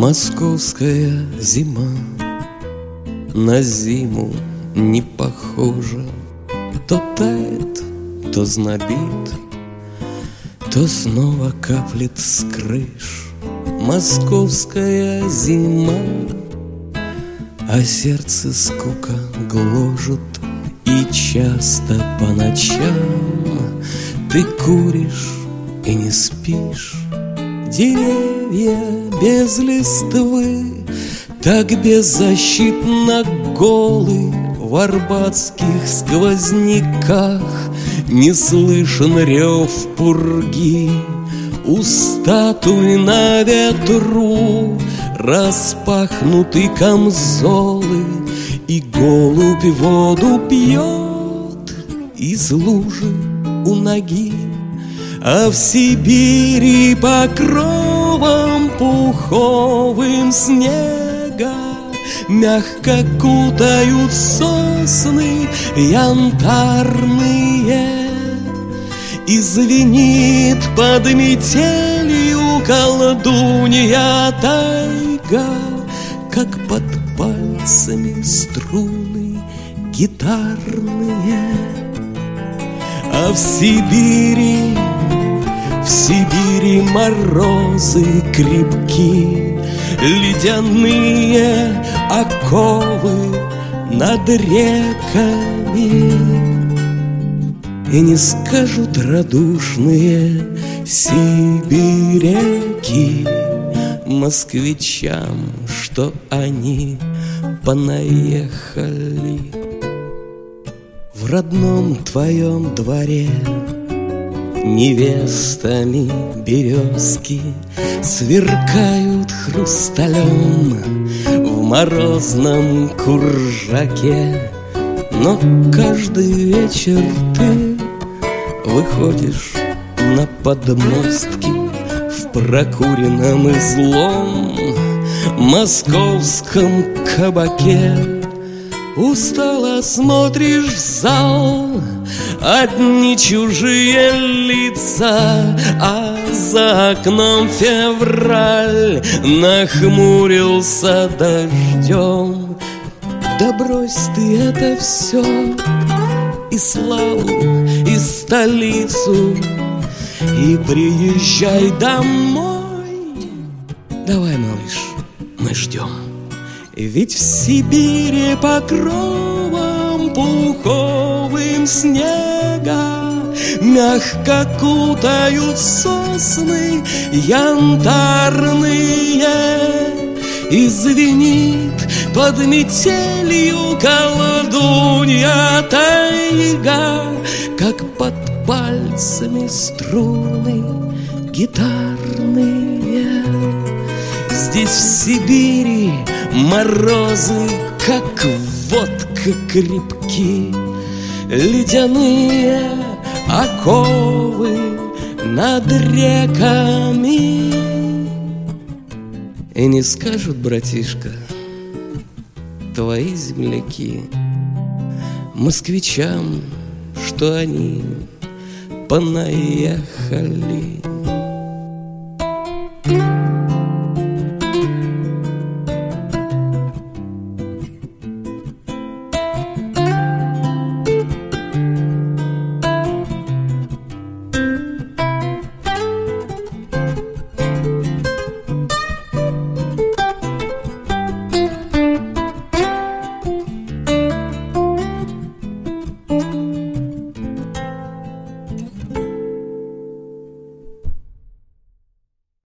Московская зима на зиму не похожа. То тает, то знобит, то снова каплет с крыш. Московская зима, а сердце скука гложет. И часто по ночам ты куришь и не спишь. Деревья без листвы так беззащитно голы. В арбатских сквозняках не слышен рев пурги. У статуи на ветру распахнуты камзолы, и голубь воду пьет из лужи у ноги. А в Сибири покровом пуховым снега мягко кутают сосны янтарные. И звенит под метелью колдунья тайга, как под пальцами струны гитарные. А в Сибири морозы крепки, ледяные оковы над реками. И не скажут радушные сибиряки москвичам, что они понаехали. В родном твоем дворе невестами березки сверкают хрусталем в морозном куржаке. Но каждый вечер ты выходишь на подмостки в прокуренном и злом московском кабаке. Устало смотришь в зал, одни чужие лица, а за окном февраль нахмурился дождем. Да брось ты это все, и славу, и столицу, и приезжай домой. Давай, малыш, мы ждем. Ведь в Сибири покровом пуховым снега мягко кутают сосны янтарные. И звенит под метелью колдунья тайга, как под пальцами струны гитарные. Здесь в Сибири морозы, как водка, крепки, ледяные оковы над реками. И не скажут, братишка, твои земляки москвичам, что они понаехали.